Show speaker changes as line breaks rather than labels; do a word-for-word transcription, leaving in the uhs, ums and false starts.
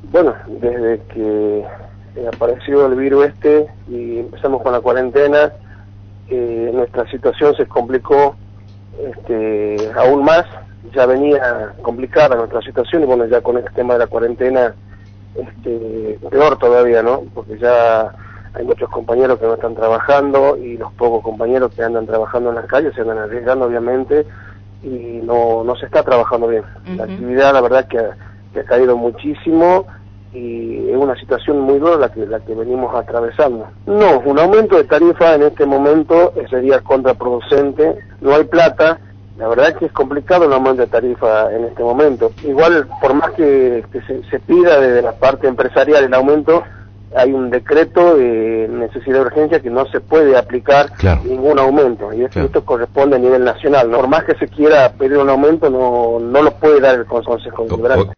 Bueno, desde que apareció el virus este y empezamos con la cuarentena, eh, nuestra situación se complicó este, aún más. Ya venía complicada nuestra situación y bueno, ya con el tema de la cuarentena, este, peor todavía, ¿no? Porque ya hay muchos compañeros que no están trabajando y los pocos compañeros que andan trabajando en las calles se andan arriesgando, obviamente, y no, no se está trabajando bien. Uh-huh. La actividad, la verdad, que ha, que ha caído muchísimo y es una situación muy dura la que, la que venimos atravesando. No, un aumento de tarifa en este momento sería contraproducente, no hay plata. La verdad es que es complicado el aumento de tarifa en este momento. Igual, por más que, que se, se pida desde la parte empresarial el aumento, hay un decreto de necesidad de urgencia que no se puede aplicar claro. ningún aumento. Y esto, claro. esto corresponde a nivel nacional, ¿no? Por más que se quiera pedir un aumento, no, no lo puede dar el Consejo Deliberante.